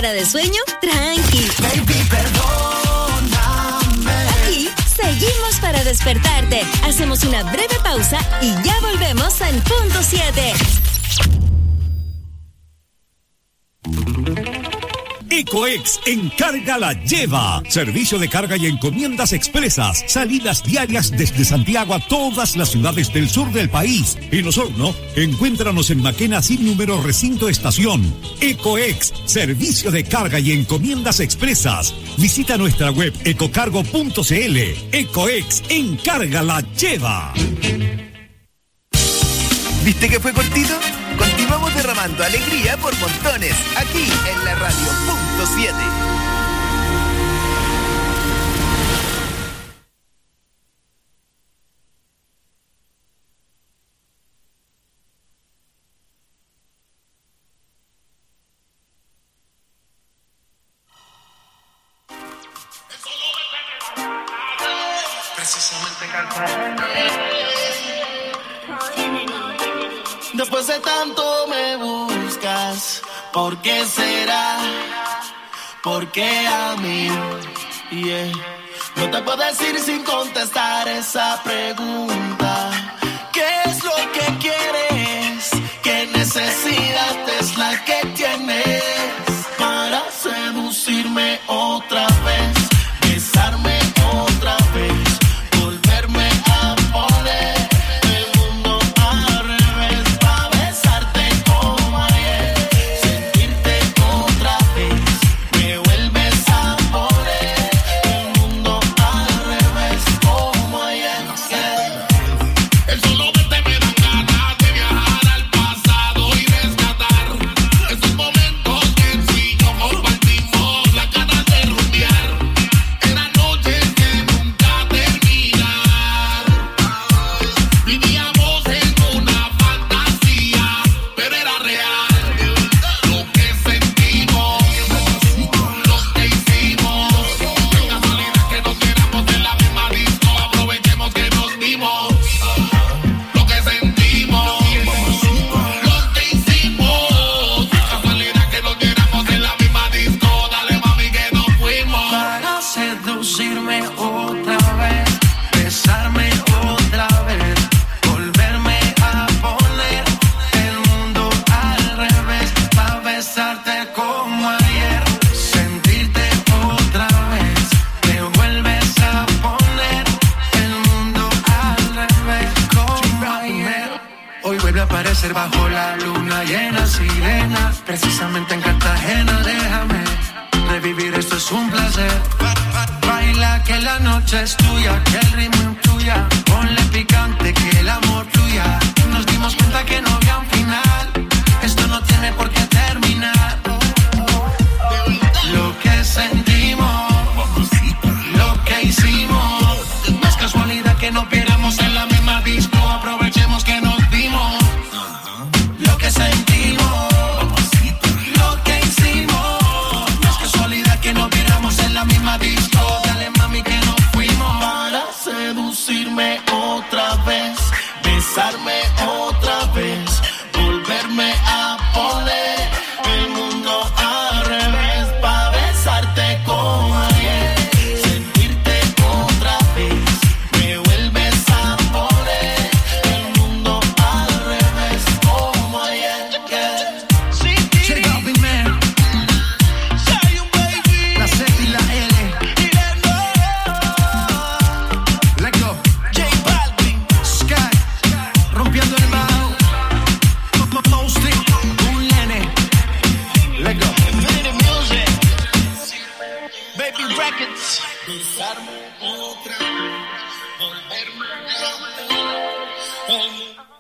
hora de sueño, tranqui. Baby, perdóname. Aquí seguimos para despertarte. Hacemos una breve pausa y ya volvemos en punto 7. Ecoex Encarga la lleva. Servicio de carga y encomiendas expresas. Salidas diarias desde Santiago a todas las ciudades del sur del país. En Osorno, encuéntranos en Maquena sin número recinto estación. Ecoex, servicio de carga y encomiendas expresas. Visita nuestra web ecocargo.cl. Ecoex Encarga la lleva. ¿Viste que fue cortito? Continuamos derramando alegría por montones, aquí en la radio punto 7. Después de tanto me buscas, ¿por qué será? ¿Por qué a mí? Yeah. No te puedo decir sin contestar esa pregunta. ¿Qué es lo que quieres? ¿Qué necesidad es la que tienes para seducirme otra vez? Besarme otra vez. Bajo la luna llena, sirena, precisamente en Cartagena. Déjame revivir, esto es un placer. Baila que la noche es tuya, que el ritmo influya. Ponle picante, que el amor fluya. Nos dimos cuenta que no había un final. Esto no tiene por qué terminar. Lo que sentimos, lo que hicimos. No es casualidad que nos viéramos en la misma disco. Aprovechemos que nos dimos. Lo que sentimos, lo que hicimos. No es casualidad que nos viéramos en la misma disco. Dale mami que nos fuimos. Para seducirme otra vez, besarme otra vez, volverme a poner el mundo al revés, para besarte como ayer, sentirte otra vez, me vuelves a poner el mundo al revés como ayer. Check out, big man. La Z y la L. Let's go. J Balvin, Sky, rompiendo el bajo. Posting, un nene. Let's go. Infinity Music, Baby Records. Besarme otra vez, volverme a poner.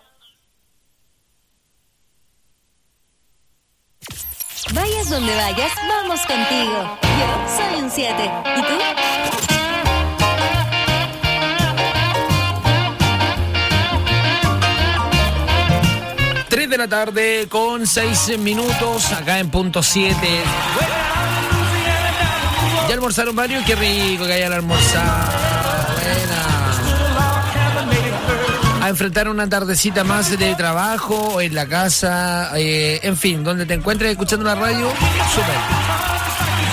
Vayas donde vayas, vamos contigo. Yo soy un 7. ¿Y tú? 3 de la tarde con 6 minutos acá en punto 7. ¿Ya almorzaron varios? Qué rico que hayan almorzado. Buena. A enfrentar una tardecita más de trabajo en la casa, en fin, donde te encuentres escuchando la radio, súper.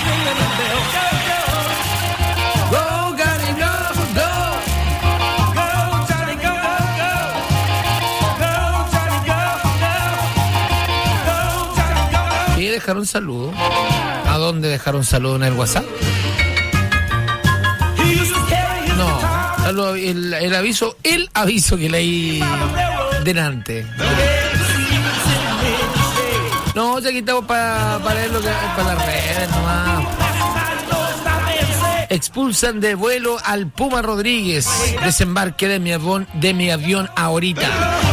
Go, Johnny, go, go. Go, Johnny, go, go. Go, Johnny, go, go. Go, Johnny, go, go. ¿Y dejar un saludo? ¿A dónde dejar un saludo? ¿En el WhatsApp? No, el aviso que leí delante. No, ya quitamos para leer lo que para las redes nomás. Expulsan de vuelo al Puma Rodríguez. Desembarque de mi avión ahorita.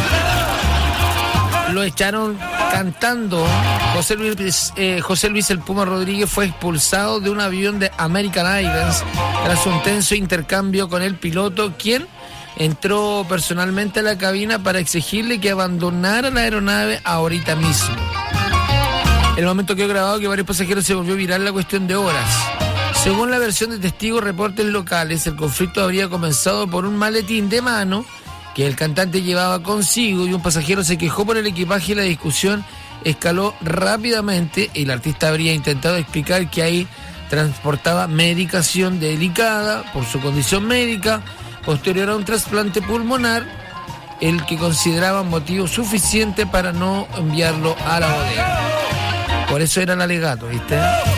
Lo echaron cantando. José Luis el Puma Rodríguez fue expulsado de un avión de American Airlines tras un tenso intercambio con el piloto, quien entró personalmente a la cabina para exigirle que abandonara la aeronave ahorita mismo. El momento quedó grabado que varios pasajeros se volvió viral la cuestión de horas. Según la versión de testigos, reportes locales, el conflicto habría comenzado por un maletín de mano que el cantante llevaba consigo y un pasajero se quejó por el equipaje y la discusión escaló rápidamente. El artista habría intentado explicar que ahí transportaba medicación delicada por su condición médica posterior a un trasplante pulmonar, el que consideraba motivo suficiente para no enviarlo a la bodega. Por eso era el alegato, ¿viste?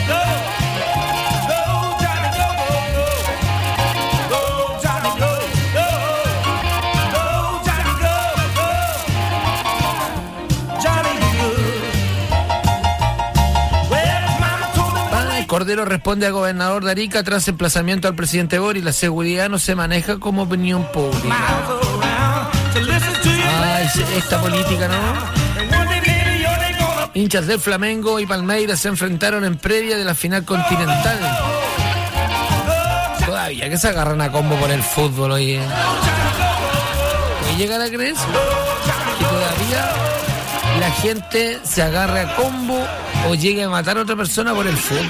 Cordero responde a gobernador de Arica tras emplazamiento al presidente Boric. La seguridad no se maneja como opinión pública. Ay, esta política, ¿no? Hinchas del Flamengo y Palmeiras se enfrentaron en previa de la final continental. Todavía que se agarran a combo por el fútbol, oye. ¿Puede llegar a creer que todavía la gente se agarre a combo o llegue a matar a otra persona por el fútbol?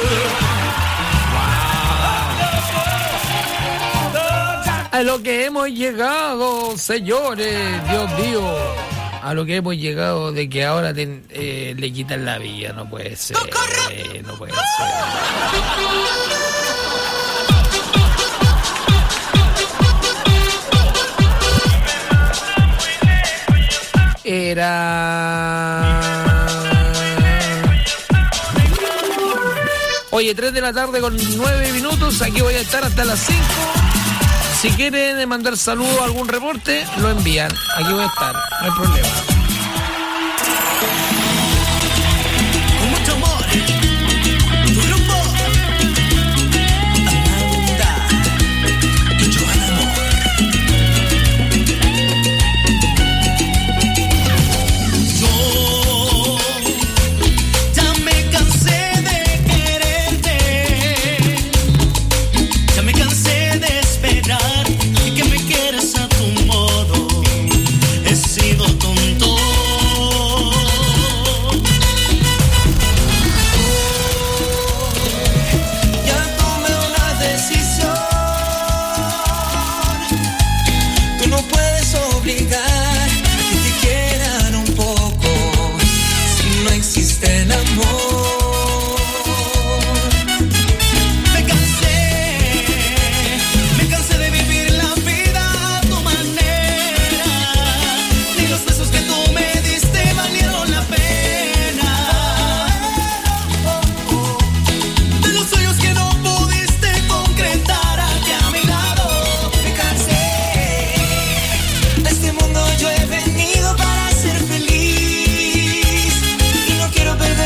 Wow. A lo que hemos llegado, señores, Dios mío. A lo que hemos llegado de que ahora le quitan la vida. No puede ser, no puede ser. Oye, 3 de la tarde con 9 minutos. Aquí voy a estar hasta las 5. Si quieren mandar saludos o algún reporte, lo envían. Aquí voy a estar, no hay problema. Con mucho amor, tu rumbo, Amanda y Joan Amor. Yo ya me cansé de quererte, ya me cansé de esperar. Yo he venido para ser feliz y no quiero perder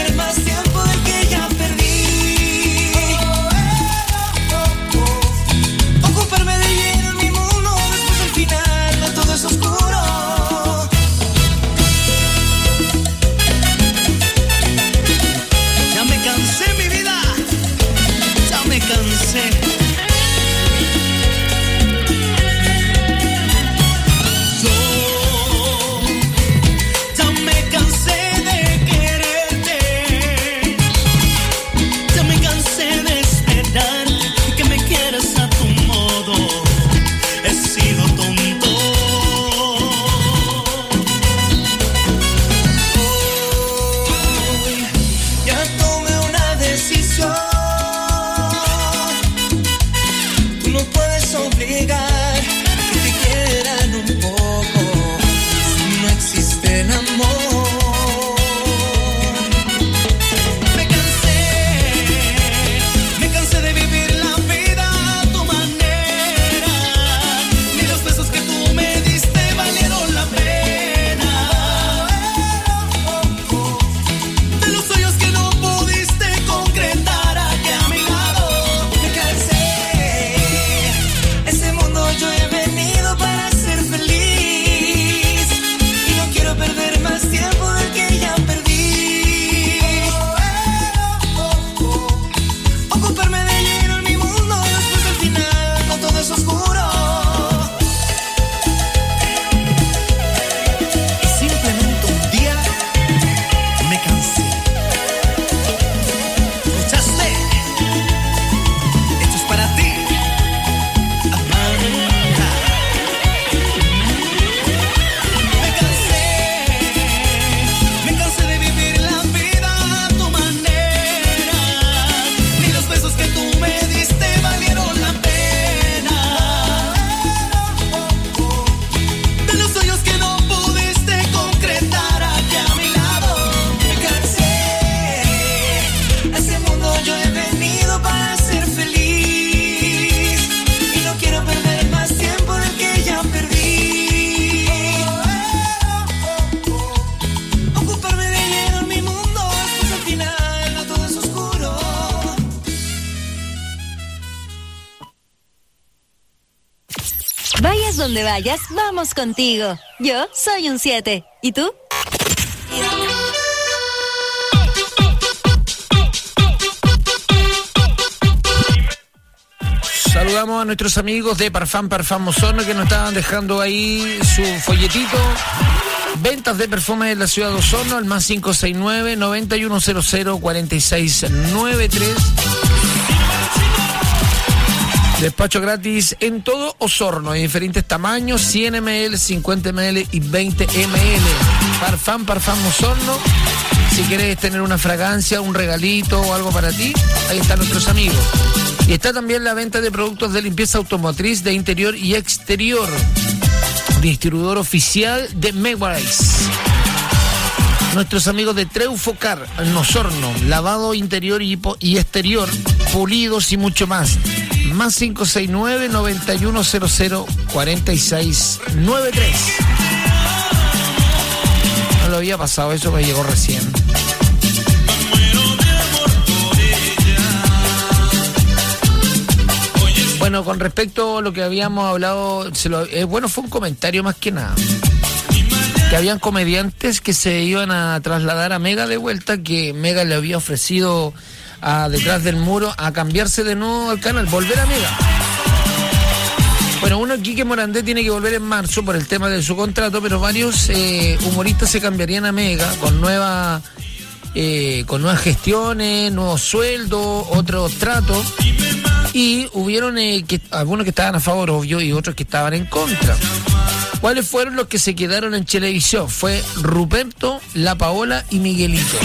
donde vayas, vamos contigo. Yo soy un 7. ¿Y tú? Saludamos a nuestros amigos de Parfum Osorno que nos estaban dejando ahí su folletito. Ventas de perfumes en la ciudad de Osorno, al más 569-9100-4693. Despacho gratis en todo Osorno, en diferentes tamaños, 100 ml, 50 ml y 20 ml. Parfum Osorno. Si quieres tener una fragancia, un regalito o algo para ti, ahí están nuestros amigos. Y está también la venta de productos de limpieza automotriz de interior y exterior. Distribuidor oficial de Meguice. Nuestros amigos de Treufocar, en Osorno, lavado interior y exterior, pulidos y mucho más. Más 569-9100-4693. No lo había pasado, eso me llegó recién. Bueno, con respecto a lo que habíamos hablado, fue un comentario más que nada. Que habían comediantes que se iban a trasladar a Mega de vuelta, que Mega le había ofrecido a Detrás del Muro a cambiarse de nuevo al canal, volver a Mega. Bueno, Quique Morandé tiene que volver en marzo por el tema de su contrato, pero varios humoristas se cambiarían a Mega con nuevas gestiones, nuevos sueldos, otros tratos. Y hubieron algunos que estaban a favor, obvio, y otros que estaban en contra. ¿Cuáles fueron los que se quedaron en Chilevisión? Fue Ruperto, La Paola y Miguelito.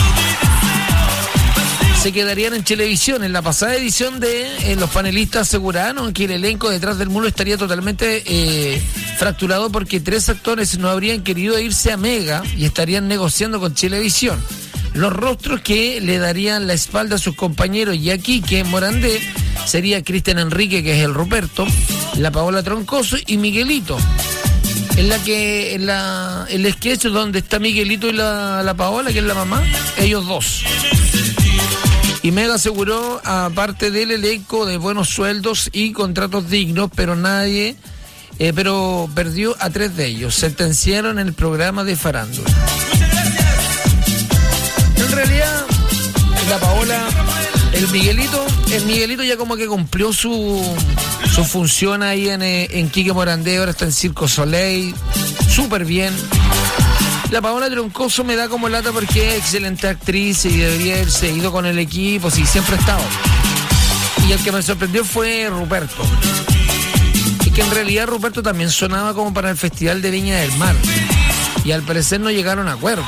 Se quedarían en Chilevisión. En la pasada edición los panelistas aseguraron que el elenco Detrás del Muro estaría totalmente fracturado porque 3 actores no habrían querido irse a Mega y estarían negociando con Chilevisión. Los rostros que le darían la espalda a sus compañeros y aquí que Morandé sería Cristian Enrique, que es el Ruperto, la Paola Troncoso y Miguelito. El sketch donde está Miguelito y la Paola, que es la mamá, ellos dos. Y Mega aseguró, aparte del elenco, de buenos sueldos y contratos dignos, pero perdió a 3 de ellos. Sentenciaron el programa de farándula. En realidad, la Paola, el Miguelito ya como que cumplió su función ahí en Quique Morandé, ahora está en Circo Soleil, súper bien. La Paola Troncoso me da como lata porque es excelente actriz y debería haberse ido con el equipo, sí, siempre ha estado. Y el que me sorprendió fue Ruperto. Y que en realidad Ruperto también sonaba como para el Festival de Viña del Mar. Y al parecer no llegaron a acuerdo.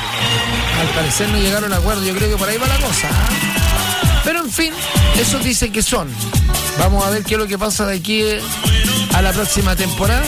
Yo creo que por ahí va la cosa. Pero en fin, esos dicen que son. Vamos a ver qué es lo que pasa de aquí a la próxima temporada.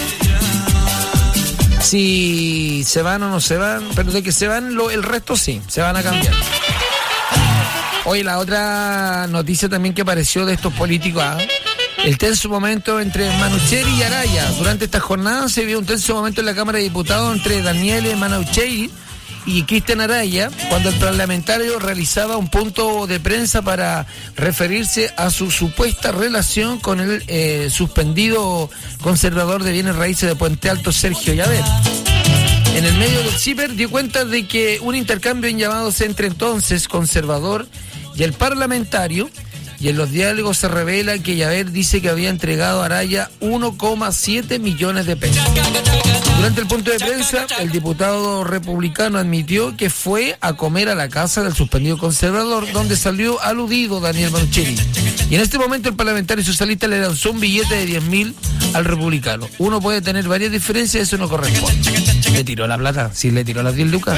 Si se van o no se van, pero de que se van, el resto sí, se van a cambiar. Hoy la otra noticia también que apareció de estos políticos, el tenso momento entre Manucheri y Araya. Durante esta jornada se vio un tenso momento en la Cámara de Diputados entre Daniele Manucheri y Cristian Araya, cuando el parlamentario realizaba un punto de prensa para referirse a su supuesta relación con el suspendido conservador de bienes raíces de Puente Alto, Sergio Llaver. En el medio del ciber dio cuenta de que un intercambio en llamados entre entonces conservador y el parlamentario, y en los diálogos se revela que Llaver dice que había entregado a Araya 1,7 millones de pesos. Durante el punto de prensa, el diputado republicano admitió que fue a comer a la casa del suspendido conservador, donde salió aludido Daniel Manucheri. Y en este momento el parlamentario socialista le lanzó un billete de 10.000 al republicano. Uno puede tener varias diferencias, eso no corresponde. Le tiró la plata, sí, le tiró las 10 lucas.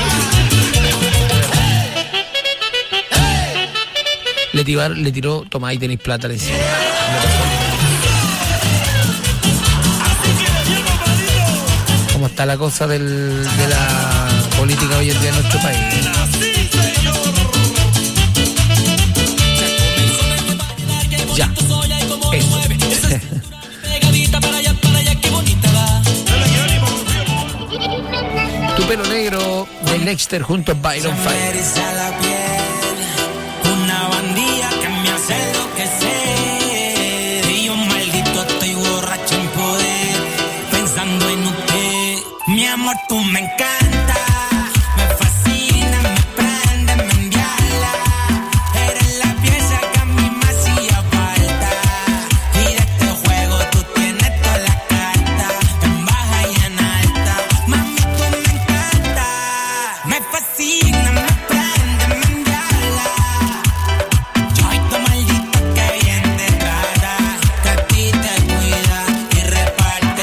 Le tiró, toma, ahí tenéis plata, le decía. ¿Cómo está la cosa de la política hoy en día en nuestro país? Ya. Eso. Tu pelo negro de Lexter junto a Byron Fire. Una bandida que me hace enloquecer. Y yo maldito estoy borracho en poder, pensando en me encanta, me fascina, me prende, me enviala. Eres la pieza que a mí me hacía falta. Y de este juego tú tienes toda la carta, en baja y en alta. Mami, tú me encanta, me fascina, me prende, me enviala. Yo y tu maldito que bien te trata, que a ti te cuida y reparte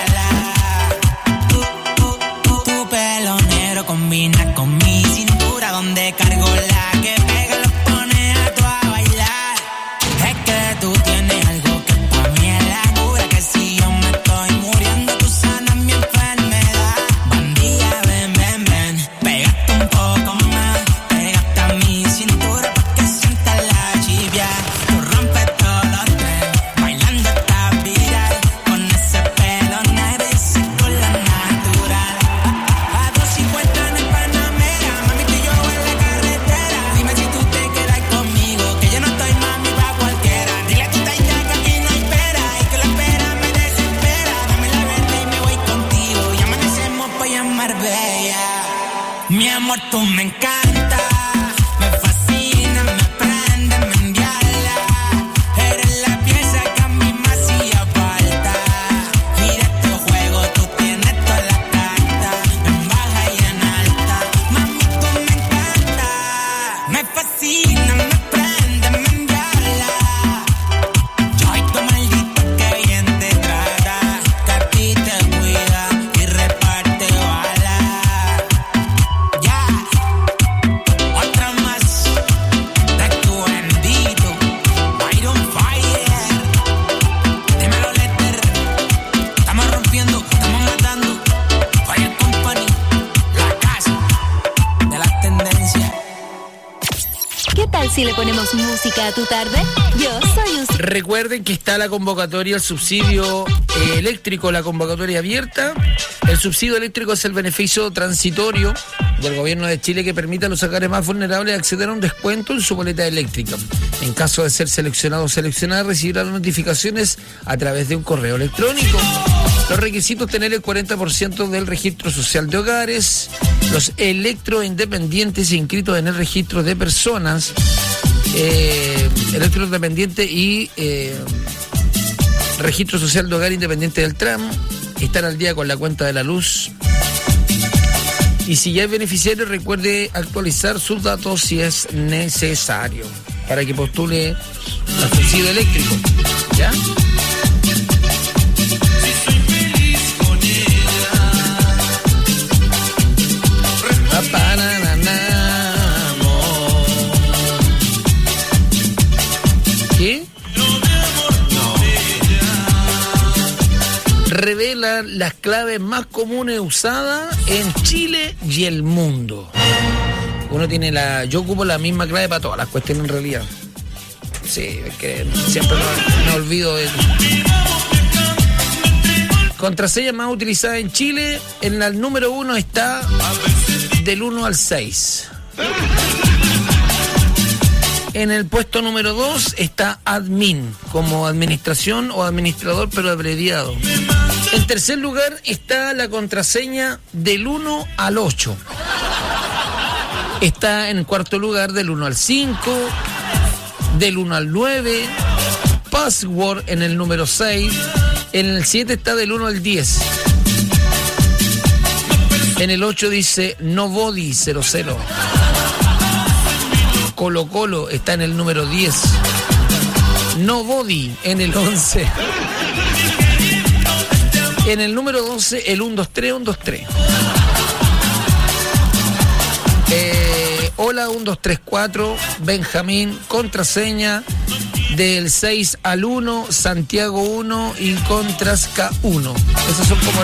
balas. Tu pelo negro combina con mi cintura, donde cargo la que pega los pone a tu a bailar. Es que tú tienes algo que pa' mí es la cura, que si yo me estoy muriendo tú sanas mi enfermedad. Bandilla, ven, ven, ven, pégate un poco más, pégate a mi cintura pa' que sientas la chivia. Tú rompes todos los tres, bailando estás viral, con ese pelo negro y ese color natural. A 250 en el Panamera, mami, tú y yo en la carretera. Dime si tú te quedas conmigo, que yo no estoy mami pa' cualquiera. Dile a tu taita que aquí no hay pera, y que la espera me desespera. Dame la verde y me voy contigo, y amanecemos pa' allá en Marbella. Mi amor, tú me encanta, me fascina, me prende, me enviala. Eres la pieza que a mí me hacía falta. Y de este juego tú tienes toda la carta, en baja y en alta. Mami, tú me encanta, me fascina, me prende, me enviala. Yo y tu maldito que bien te trata, que a ti te cuida y reparte balas. Ya, otra más de tu bendito Byron Fire. Dímelo, Letter. Estamos rompiendo, estamos matando. Fire Company, la casa de las tendencias. ¿Qué tal si le ponemos música a tu tarde? Yo soy un... Recuerden que está la convocatoria, el subsidio eléctrico, la convocatoria abierta. El subsidio eléctrico es el beneficio transitorio del gobierno de Chile que permite a los hogares más vulnerables acceder a un descuento en su boleta eléctrica. En caso de ser seleccionado o seleccionada, recibirá las notificaciones a través de un correo electrónico. Los requisitos: tener el 40% del registro social de hogares, los electroindependientes inscritos en el registro de personas, electroindependiente y registro social de hogar independiente del TRAM, estar al día con la cuenta de la luz. Y si ya es beneficiario, recuerde actualizar sus datos si es necesario para que postule al subsidio eléctrico. ¿Ya? ¿Qué? Revela las claves más comunes usadas en Chile y el mundo. Uno tiene yo ocupo la misma clave para todas las cuestiones en realidad. Sí, es que siempre me olvido de... Contraseña más utilizada en Chile, en el número 1 está del 1 al 6. En el puesto número 2 está admin, como administración o administrador, pero abreviado. En tercer lugar está la contraseña del 1 al 8. Está en cuarto lugar del 1 al 5, del 1 al 9, password en el número 6, en el 7 está del 1 al 10. En el 8 dice Nobody 00. Colo Colo está en el número 10. Nobody en el 11. En el número 12, el 123 123. Hola 1234, Benjamín, contraseña del 6 al 1, Santiago 1 y Contras K1. Esos son como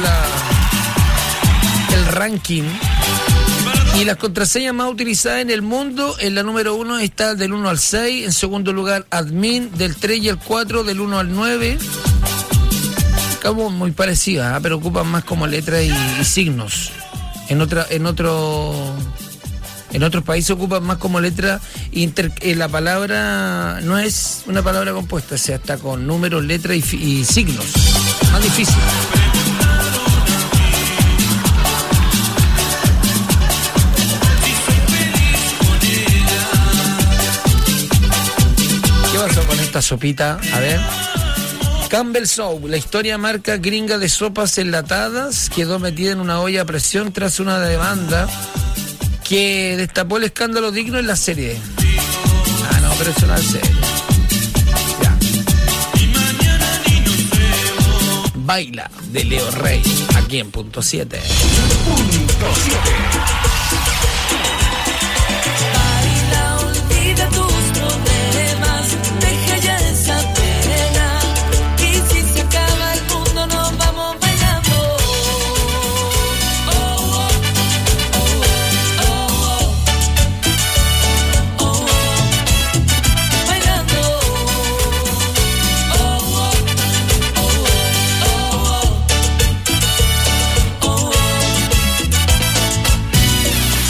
el ranking. Y las contraseñas más utilizadas en el mundo, en la número 1 está del 1 al 6, en segundo lugar admin, del 3 y el 4, del 1 al 9. Como muy parecidas, pero ocupan más como letras y signos. En otros países ocupan más como letra, la palabra no es una palabra compuesta, o sea, está con números, letras y signos. Más difícil. pasó con esta sopita? A ver. Campbell Soup, la historia marca gringa de sopas enlatadas, quedó metida en una olla a presión tras una demanda que destapó el escándalo digno en la serie. Ah, no, pero es una serie. Ya. Baila, de Leo Rey, aquí en Punto 7. Baila, olvida tus problemas, deja ya esa pena. Y si se acaba el mundo, nos vamos bailando. Oh, oh, oh, oh, oh, oh, bailando. Oh, oh, oh, oh, oh.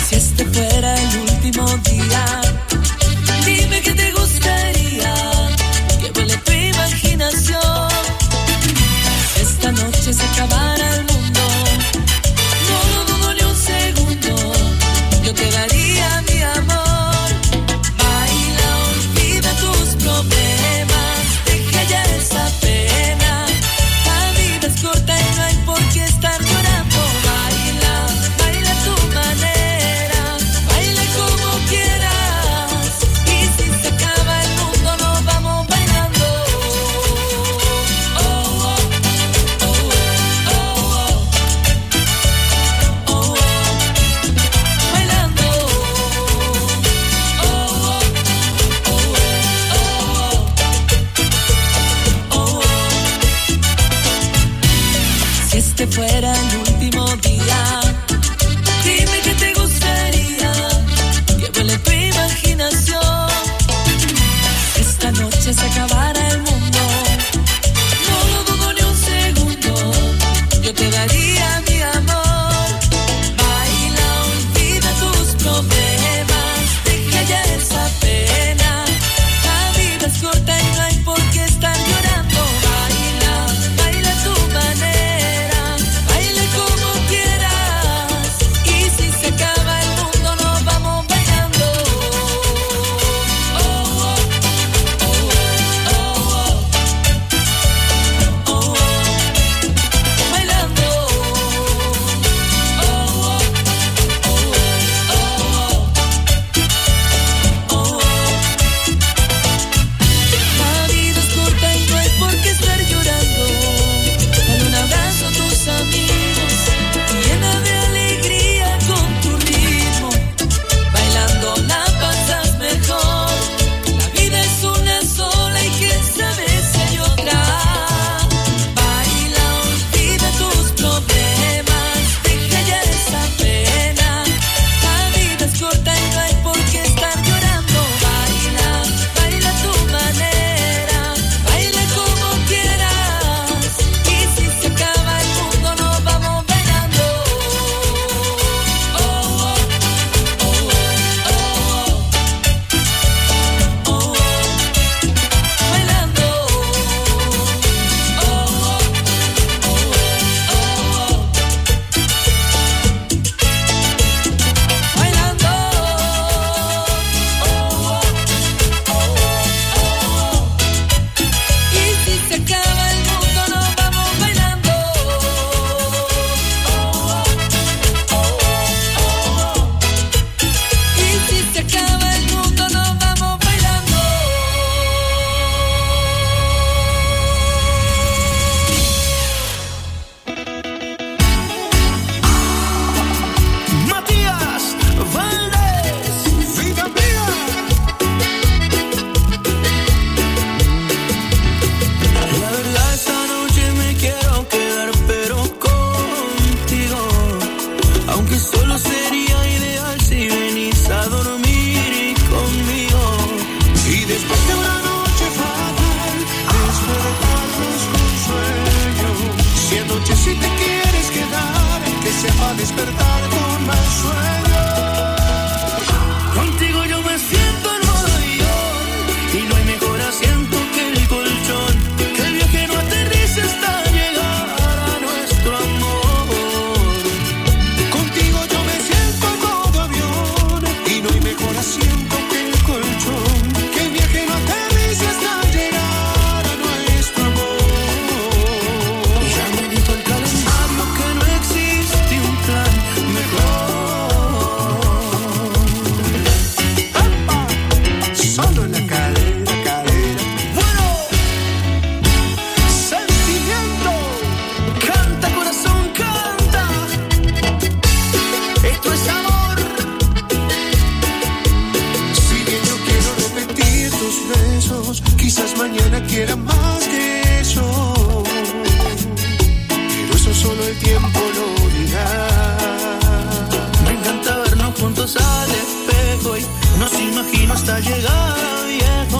la quiera más que yo. Pero eso solo el tiempo lo dirá. Me encanta vernos juntos al espejo y nos imagino hasta llegar a viejo.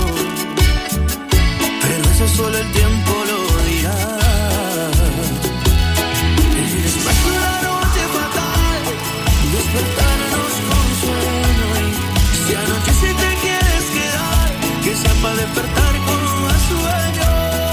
Pero eso solo el tiempo lo dirá. Después de una noche fatal, despertarnos con sueño. Y si anochece y te quieres quedar, que sea para despertar con más sueño.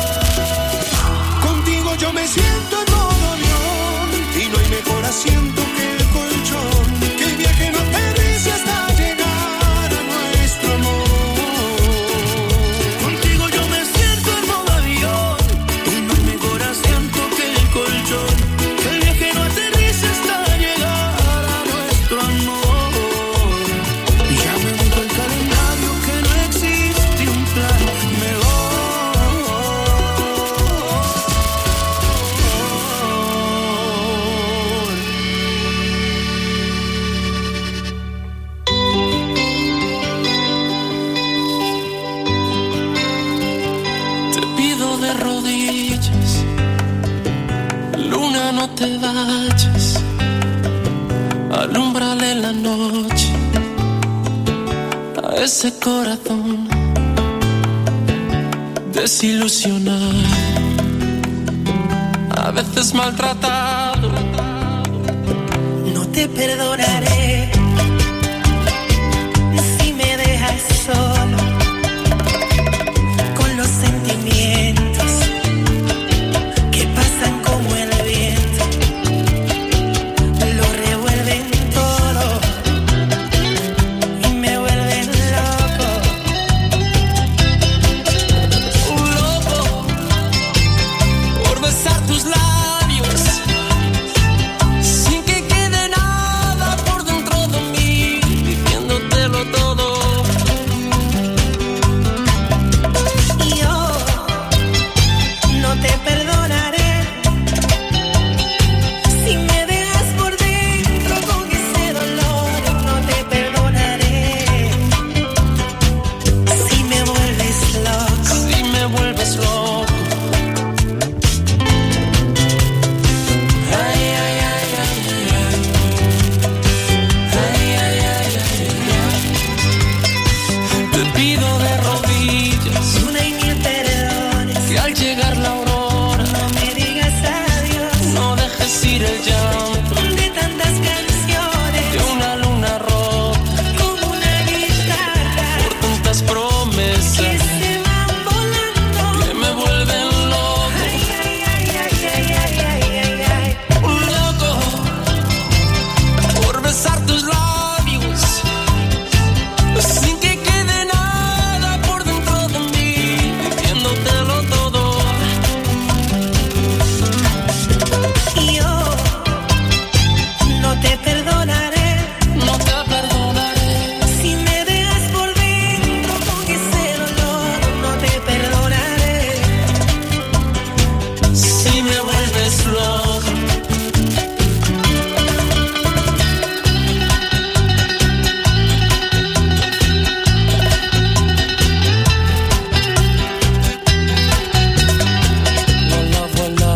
Contigo yo me siento en modo avión y no hay mejor asiento que el colchón. Que el viaje no aterrice hasta llegar a nuestro amor. Contigo yo me siento en modo avión y no hay mejor asiento que el colchón. Que el viaje no aterrice hasta llegar a nuestro amor. Y ya me dijo el calendario que no existe un plan mejor. Te pido de rodillas, luna, no te vayas, alúmbrale la noche a ese corazón desilusionado, a veces maltratado. No te perdonaré si me dejas solo con los sentimientos que pasan como el viento, lo revuelven todo y me vuelven loco. Un loco por besar tus labios sin que quede nada por dentro de mí, diciéndotelo todo. Y yo no te perdonaré si me dejas por dentro con ese dolor. No te perdonaré si me vuelves loco. Si me vuelves loco. Ay, ay, ay, ay, ay. Ay, ay, ay, ay, ay. Te pido de rodillas Una y mil perdones, que al llegar la aurora no me digas adiós. no dejes ir el llanto De tantas canciones de una luna rota como una guitarra por tantas que promesas se van volando. que me vuelven loco. Ay, ay, ay, ay, ay, ay, ay, ay, ay. Un loco por besar tus labios sin que quede nada por dentro de mí, diciéndotelo todo. Y yo no te perdonaré No te perdonaré si me dejas por dentro con ese dolor. No te perdonaré si me vuelves loco. Voilà, voilà.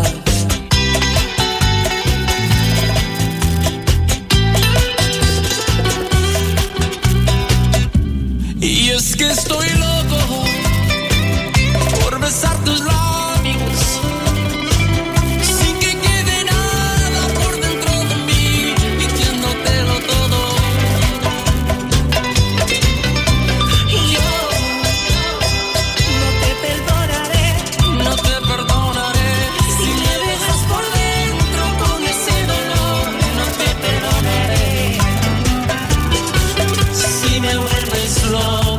Y es que estoy loco por besar tus labios sin que quede nada por dentro de mí, diciéndotelo todo. y yo no te perdonaré No te perdonaré si me dejas por dentro con ese dolor. No te perdonaré si me vuelves loco.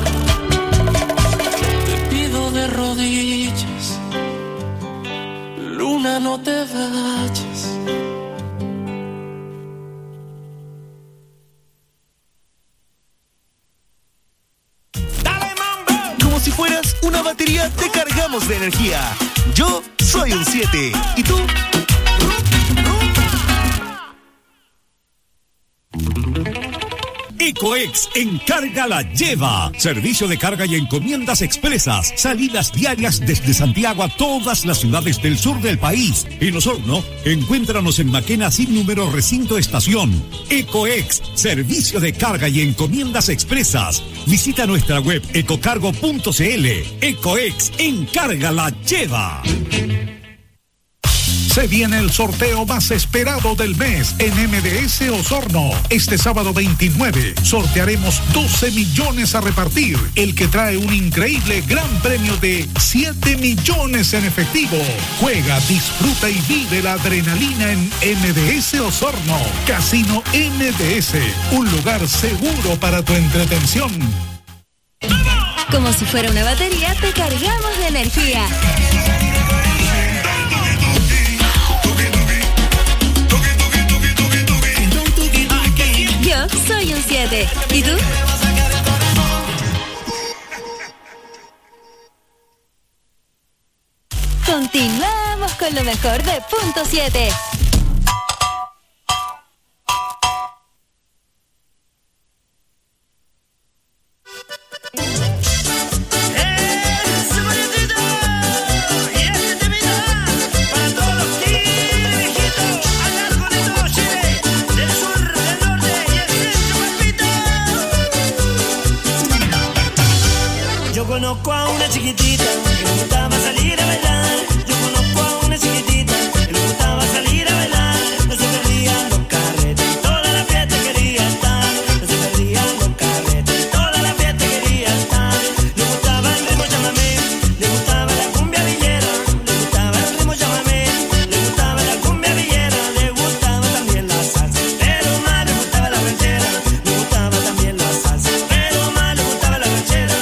Te pido de rodillas, luna, no te vayas. Como si fueras una batería, te cargamos de energía. Yo soy un 7. ¿Y tú? Ecoex Encarga la Lleva. Servicio de carga y encomiendas expresas. Salidas diarias desde Santiago a todas las ciudades del sur del país. En Osorno, encuéntranos en Maquena sin número recinto estación. Ecoex, servicio de carga y encomiendas expresas. Visita nuestra web ecocargo.cl. Ecoex Encarga la Lleva. Se viene el sorteo más esperado del mes en MDS Osorno. Este sábado 29 sortearemos 12 millones a repartir, el que trae un increíble gran premio de 7 millones en efectivo. Juega, disfruta y vive la adrenalina en MDS Osorno. Casino MDS, un lugar seguro para tu entretención. Como si fuera una batería, te cargamos de energía. Yo soy un 7. ¿Y tú? Continuamos con lo mejor de Punto 7. Conozco a una chiquitita que le gustaba salir a bailar. Yo conozco a una chiquitita que le gustaba salir a bailar. No se perdían los carretes, toda la fiesta quería estar. No se perdían los carretes, toda la fiesta quería estar. Le gustaba el ritmo chamamé, le gustaba la cumbia villera. Le gustaba el ritmo chamamé, le gustaba la cumbia villera. Le gustaba también la salsa, pero más le gustaba la ranchera. Le gustaba también la salsa, pero más le gustaba la ranchera.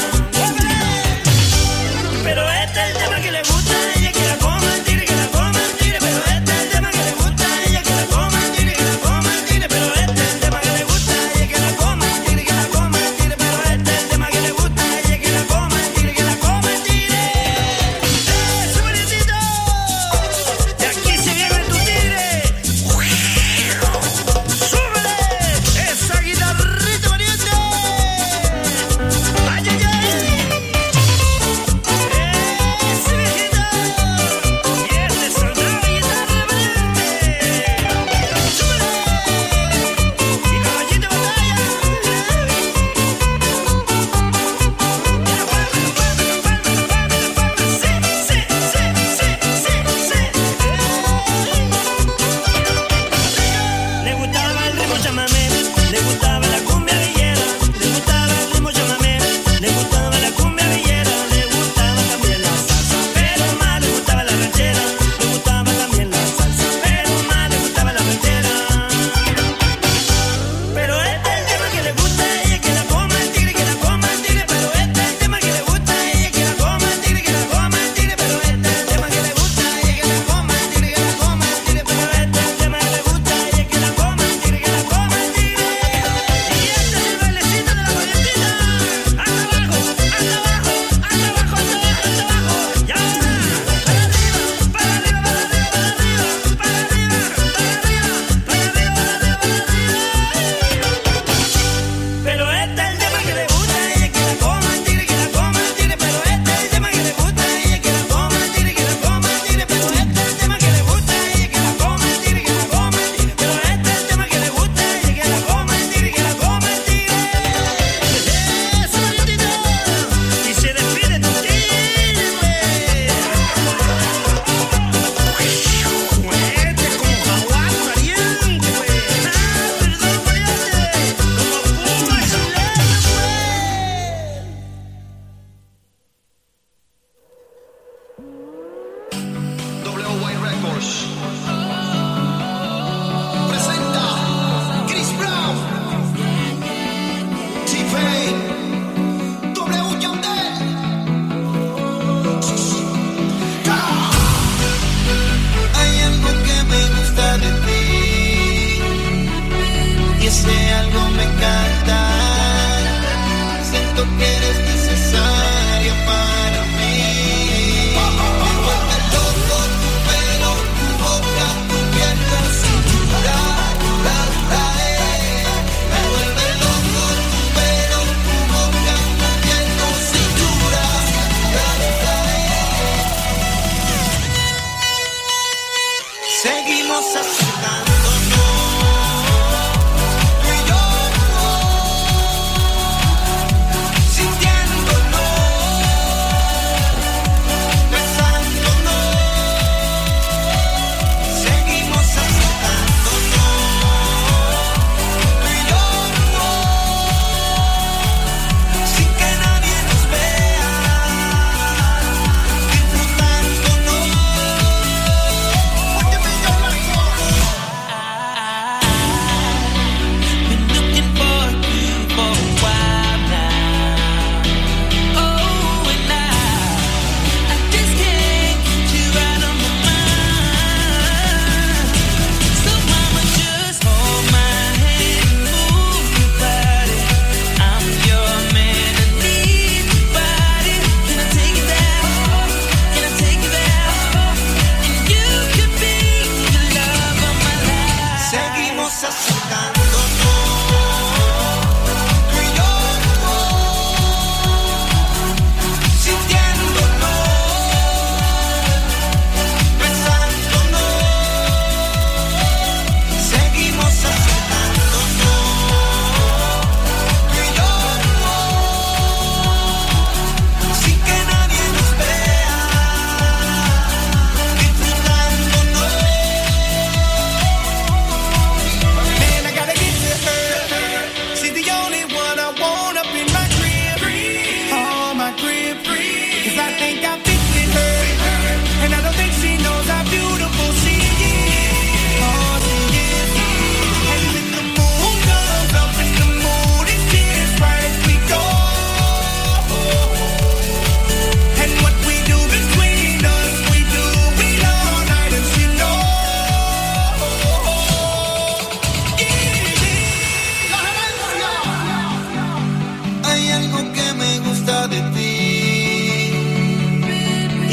Pero este es el tema que le gusta a ella, que la coma, tire, pero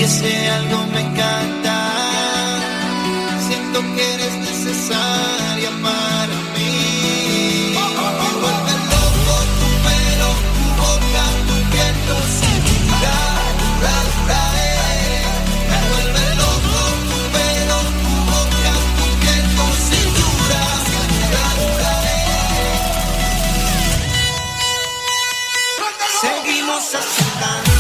ese algo me encanta. Siento que eres necesaria para mí. Me vuelve loco tu pelo, tu boca, tu piel, tu cintura. Me vuelve loco tu pelo, tu boca, tu piel, tu cintura. Seguimos acercándonos.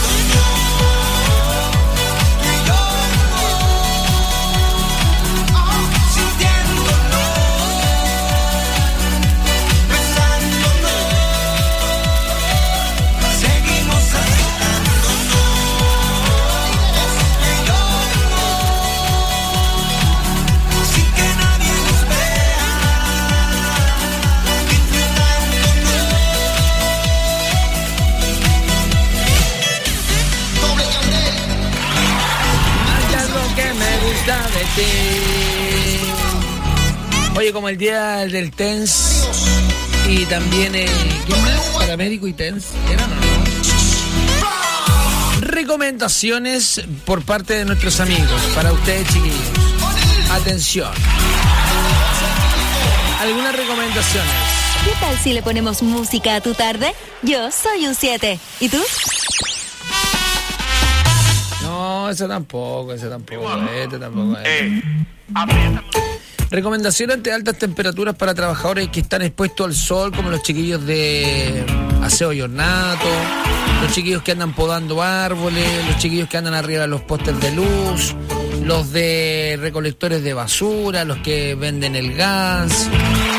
De ti. Oye, como el día del TENS y también ¿quién más? Paramédico y TENS eran, ¿o no? Recomendaciones por parte de nuestros amigos para ustedes, chiquillos. Atención. Algunas recomendaciones. ¿Qué tal si le ponemos música a tu tarde? Yo soy un 7. ¿Y tú? No, ese tampoco. Recomendación ante altas temperaturas para trabajadores que están expuestos al sol, como los chiquillos de aseo y ornato, los chiquillos que andan podando árboles, los chiquillos que andan arriba de los postes de luz, los de recolectores de basura, los que venden el gas,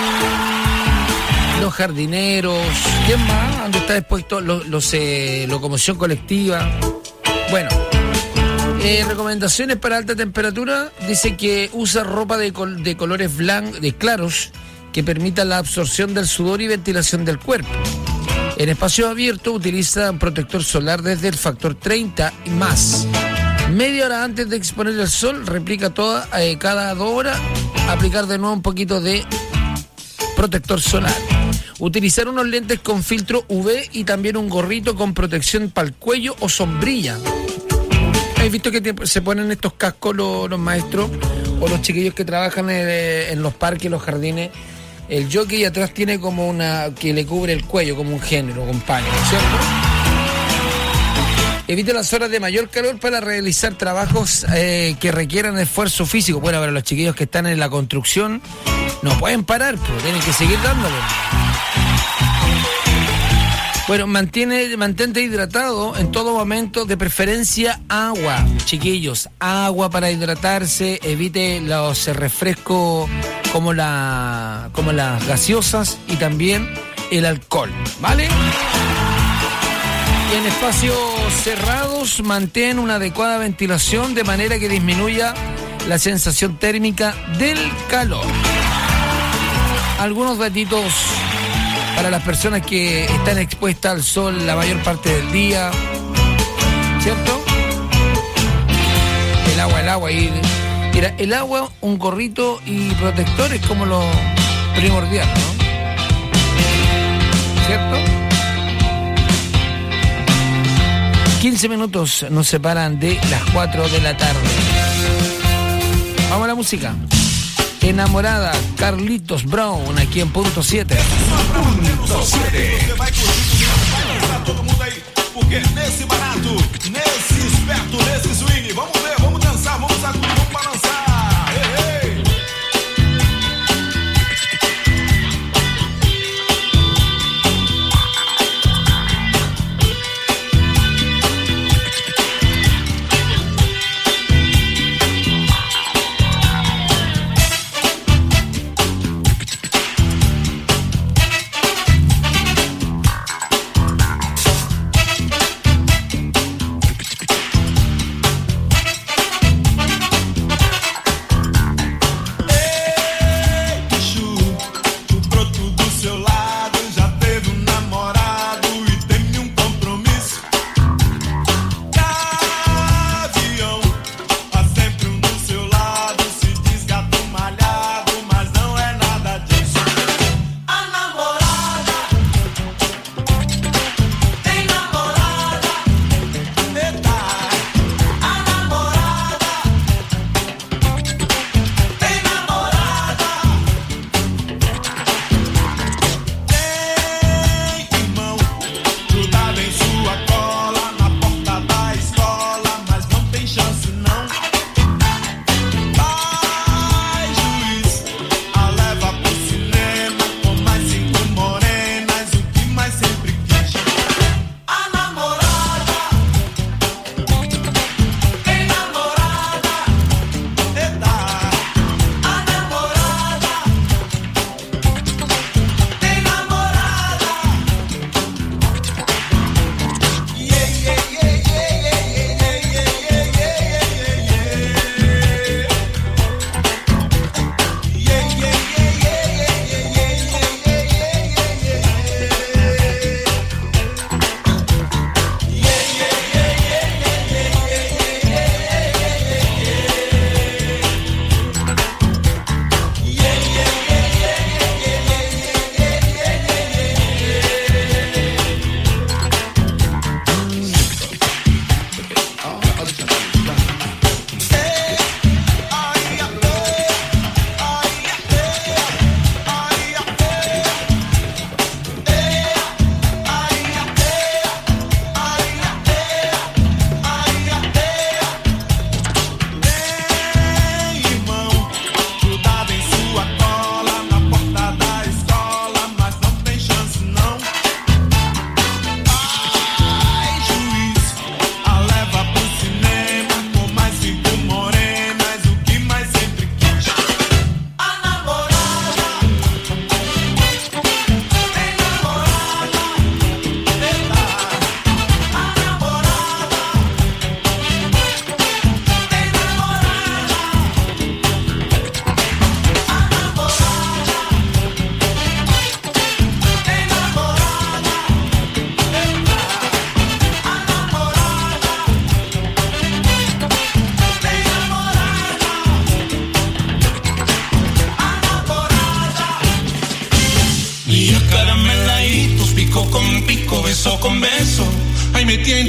los jardineros. ¿Quién más? ¿Dónde está expuesto? Locomoción colectiva. Bueno. Recomendaciones para alta temperatura. Dice que usa ropa de colores blancos, de claros, que permitan la absorción del sudor y ventilación del cuerpo. En espacio abierto utiliza un protector solar desde el factor 30 y más. Media hora antes de exponer el sol, replica cada 2 horas, aplicar de nuevo un poquito de protector solar. Utilizar unos lentes con filtro UV y también un gorrito con protección para el cuello o sombrilla. ¿Has visto que se ponen estos cascos los maestros o los chiquillos que trabajan en los parques, los jardines? El jockey atrás tiene como una que le cubre el cuello, como un género, con paño, ¿cierto? Evita las horas de mayor calor para realizar trabajos que requieran esfuerzo físico. Bueno, para los chiquillos que están en la construcción no pueden parar, pero tienen que seguir dándole. Bueno, mantente hidratado en todo momento, de preferencia agua, chiquillos, agua para hidratarse, evite los refrescos como las gaseosas y también el alcohol, ¿vale? Y en espacios cerrados mantén una adecuada ventilación de manera que disminuya la sensación térmica del calor. Algunos datitos para las personas que están expuestas al sol la mayor parte del día, ¿cierto? El agua. Mira, el agua, un gorrito y protector es como lo primordial, ¿no? ¿Cierto? 15 minutos nos separan de las 4 de la tarde. Vamos a la música. Enamorada, Carlitos Brown, aquí en Punto 7. Punto 7. Todo mundo aí, porque nesse barato, nesse esperto, nesse swing, vamos ver, vamos dançar, vamos sacudir, vamos balançar. Hey, hey.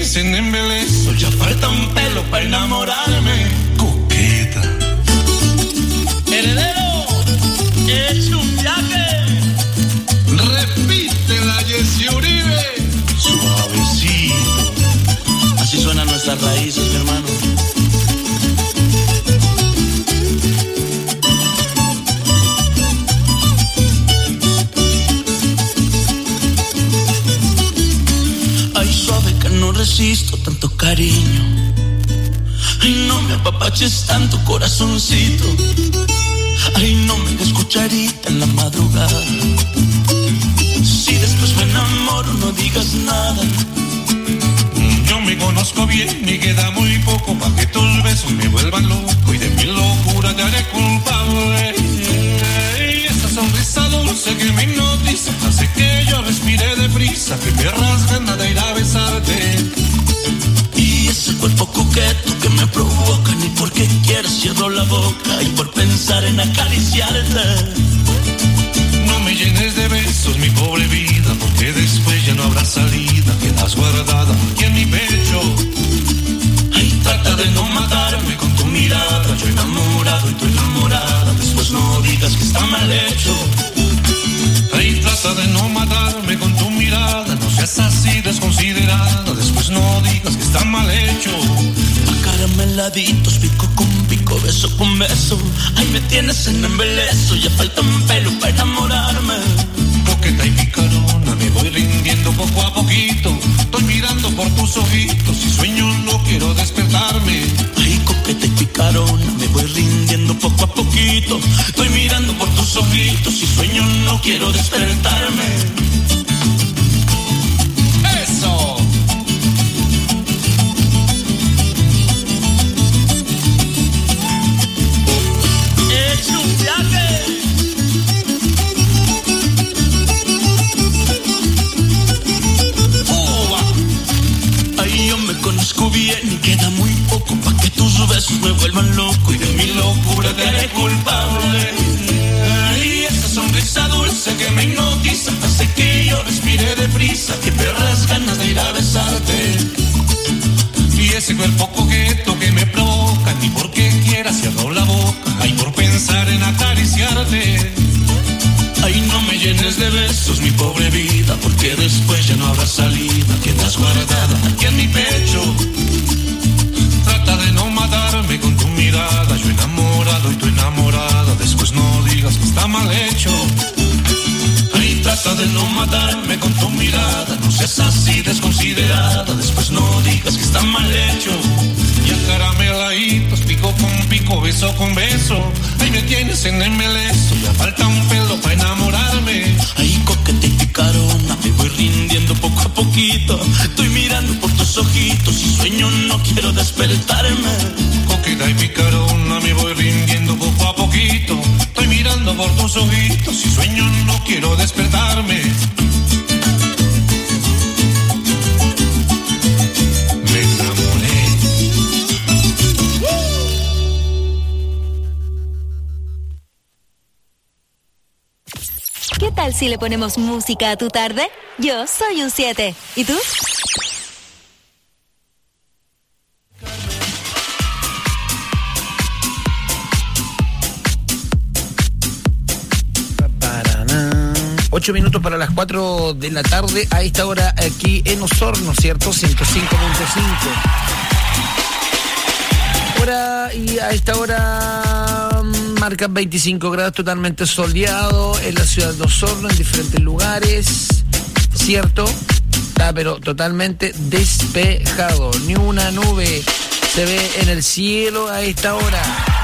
tienes en embeleso, ya falta un pelo para enamorarme. Coqueta. Heredero, es un viaje. Repite la Jessy Uribe. Suavecito. Así suenan nuestras raíces, mi hermano. Ay, suave que no resisto tanto cariño. Ay, no me apapaches tanto, corazoncito. Ay, no me des cucharita en la madrugada. Si después me enamoro, no digas nada. Yo me conozco bien y queda muy poco para que tus besos me vuelvan loco y de mi locura te haré culpable. Y esa sonrisa dulce que me hipnotiza hace que yo respire deprisa, que me rasgan nada ir a besarte. Y ese cuerpo coqueto que me provoca, ni porque quieres cierro la boca y por pensar en acariciarte. No me llenes de besos, mi pobre vida, porque después ya no habrá salida. Quedas guardada aquí en mi pecho. Ay, trata de no matarme con tu mirada. Yo enamorado y tú enamorada. Después no digas que está mal hecho. Ay, trata de no matarme con tu mirada. No seas así desconsiderada. Después no digas que está mal hecho. Acarameladitos, pico con pico, beso con beso. Ay, me tienes en embeleso. Ya falta un pelo para enamorarme. Coqueta y picarona, me voy rindiendo poco a poquito. Estoy mirando por tus ojitos y sueño no quiero despertarme. Ay, coqueta y picarona, me voy rindiendo poco a poquito. Estoy mirando por tus ojitos y sueño no quiero despertarme. ¡Eso! Es un viaje. Ay, yo me conozco bien y queda muy poco pa' que tus besos me vuelvan loco y de mi locura te haré culpable. Ay, esa sonrisa dulce que me hipnotiza hace que yo respire deprisa, que perras ganas de ir a besarte. Y ese cuerpo coqueto que me provoca, ni porque quiera cierro la boca. Ay, por pensar en acariciarte. Ay, no me llenes de besos, mi pobre vida, porque después ya no habrá salida. Quedas guardada aquí en mi pecho. Trata de no matarme con tu mirada. Yo enamorado y tú enamorada. Después no digas que está mal hecho. Ay, trata de no matarme con tu mirada. No seas así desconsiderada. Después no digas que está mal hecho. Y acarameladitos, pico con pico, beso con beso. Ahí me tienes en embeleso. Ya falta un pelo para enamorarme. Ay, coqueta y picarona, me voy rindiendo poco a poquito. Estoy mirando por tus ojitos y sueño no quiero despertarme. Coqueta y picarona, me voy rindiendo poco a poquito. Estoy mirando por tus ojitos y sueño no quiero despertarme. Me enamoré. ¿Qué tal si le ponemos música a tu tarde? Yo soy un 7. ¿Y tú? Ocho minutos para las 4 de la tarde, a esta hora aquí en Osorno, ¿cierto? 105.5. Y a esta hora marcan 25 grados, totalmente soleado en la ciudad de Osorno, en diferentes lugares, ¿cierto? Está pero totalmente despejado, ni una nube se ve en el cielo a esta hora.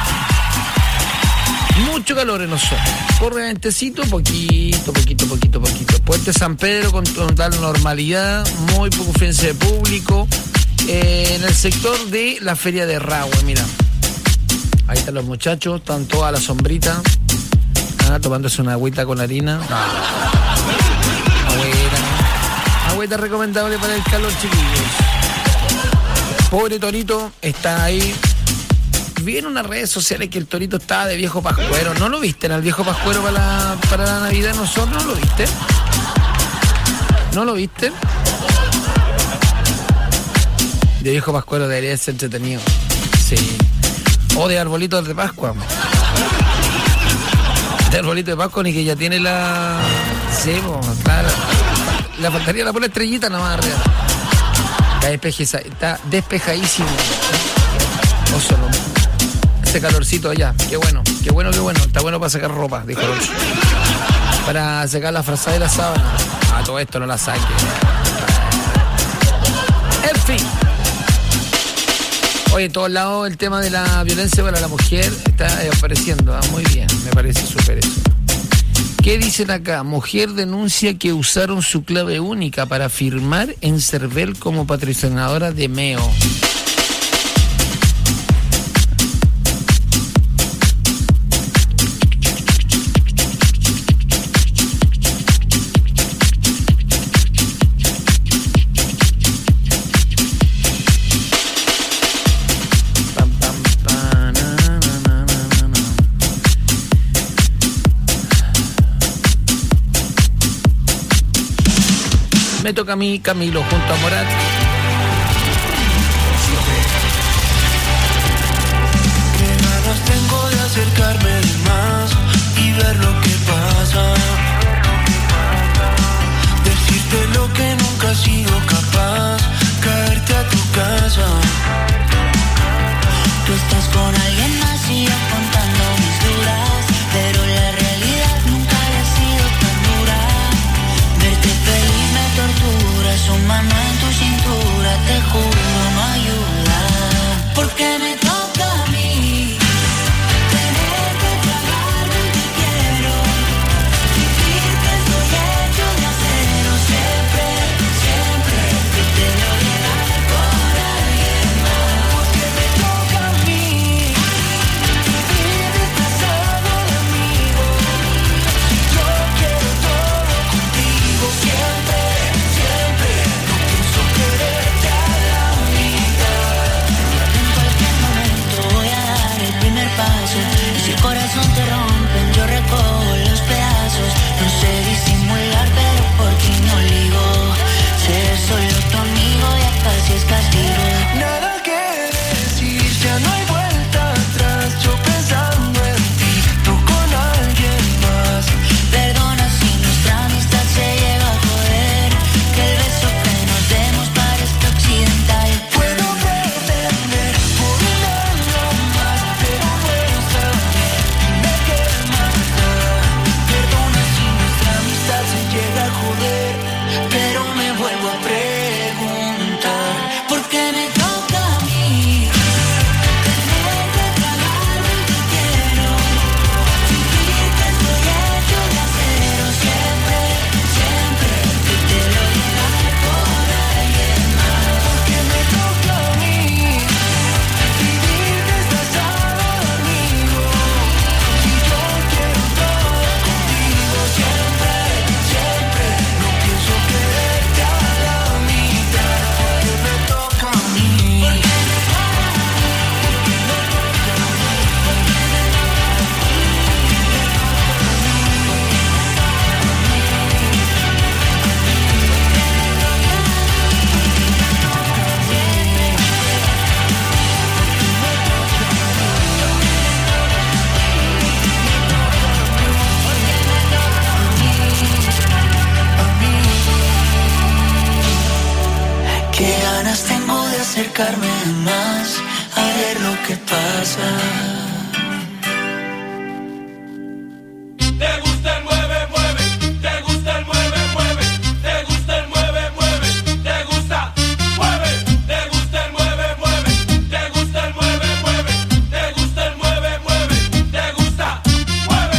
Mucho calor en Osorno. Corre ventecito, poquito. Puente San Pedro con total normalidad, muy poco afluencia de público. En el sector de la feria de Rahue, mira. Ahí están los muchachos, están toda la sombrita. Tomándose una agüita con harina. Agüita recomendable para el calor, chiquillos. Pobre Torito está ahí. Vi en unas redes sociales que el Torito estaba de viejo pascuero. ¿No lo viste? ¿Era el viejo pascuero para la Navidad? ¿Nosotros no lo viste? ¿No lo viste? De viejo pascuero debería ser entretenido. Sí. O de arbolitos de Pascua. De arbolito de Pascua, ni que ya tiene la... Sí, claro. Le faltaría la pura estrellita nomás arriba. Está despejadísimo. Oso, no. Ese calorcito allá. Qué bueno. Está bueno para sacar ropa, dijo el otro. Para sacar la frazada de la sábana. Todo esto no la saque. En fin. Oye, en todos lados el tema de la violencia para la mujer está apareciendo. Muy bien, me parece súper eso. ¿Qué dicen acá? Mujer denuncia que usaron su clave única para firmar en Cervel como patrocinadora de Meo. Me toca a mí, Camilo, junto a Morat. Qué ganas tengo de acercarme más y ver lo que pasa. Decirte lo que nunca he sido capaz, caerte a tu casa. Tú estás con alguien más y yo contando mis dudas, pero la realidad nunca había sido tan dura. Verte feliz me tortura, su mano en tu cintura, te juro no ayuda. Porque me toca a mí tener que tragarme el que quiero, vivir que estoy hecho de acero, siempre, siempre que te veo llegar con alguien más. Porque me toca a mí vivir disfrazado de amigo, si yo quiero todo contigo, siempre, siempre, no pienso quererte a la mitad. En cualquier momento voy a dar el primer paso, y si el corazón te rompen yo recojo los pedazos. No sé disimular pero por ti no ligo, ser solo tu amigo ya casi es castigo. Nada que decir, ya no hay vuelta atrás. Yo pensando en ti, tú con alguien más. Perdona si nuestra amistad se llega a joder, que el beso que nos demos parezca occidental. Puedo pretender por un año más, pero puedo saber, dime qué más da. Perdona si nuestra amistad se llega a joder, pero me vuelvo a preguntar. Porque me toca a mí tener que tragarme el que quiero, vivir que estoy hecho de acero, siempre, siempre que te veo llegar con alguien más. Porque me toca a mí vivir disfrazado de amigo, si yo quiero todo contigo, siempre, siempre, no pienso quererte a la mitad. Porque me toca a mí. Qué ganas tengo de acercarme más a ver lo que pasa. ¿Te gusta el mueve, mueve? ¿Te gusta el mueve, mueve? ¿Te gusta el mueve, mueve? ¿Te gusta? Mueve. ¿Te gusta el mueve, mueve? ¿Te gusta el mueve, mueve? ¿Te gusta el mueve, mueve? ¿Te gusta? Mueve.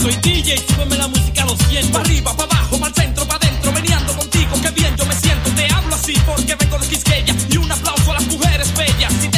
soy DJ, súbeme la música a los 100. Pa' arriba, pa' abajo, pa' al centro, pa' adentro, meneando contigo, qué bien yo me siento. Te hablo así porque vengo de Quisqueya y un aplauso a las mujeres bellas. Si